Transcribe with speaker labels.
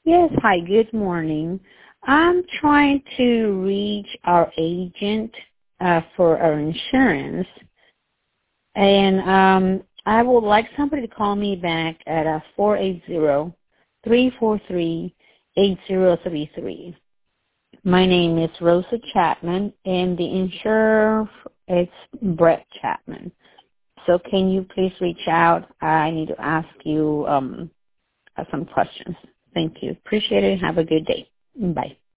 Speaker 1: Yes, hi, good morning. I'm trying to reach our agent for our insurance, and I would like somebody to call me back at 480-343-8033. My name is Rosa Chapman, and the insurer is Brett Chapman. So can you please reach out? I need to ask you some questions. Thank you. Appreciate it. Have a good day. Bye.